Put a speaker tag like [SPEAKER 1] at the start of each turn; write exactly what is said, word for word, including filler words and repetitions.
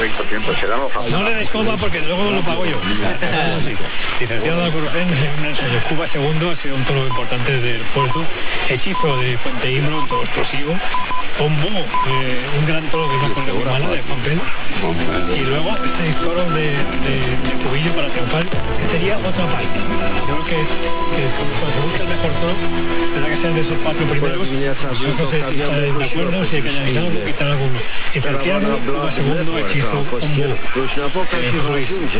[SPEAKER 1] No le des copa porque luego lo pago yo. Sí. Licenciado Acurrucén, en Cuba segundo, ha sido un toro importante del puerto. Hechizo de Fuente Imbro, un toro explosivo. Ombú, eh, un gran toro de una correa muy mala de Juan Pedro. Y luego seis toros de, de, de Cubillo para triunfar, que sería otra parte. Yo creo que, que cuando se busca el mejor toro, tendrá que ser de esos cuatro primeros. No sé si está de acuerdo, si hay que añadir algo, quitar alguno. Licenciado, Cuba segundo, Hechizo, Ombú. Eh, Luis.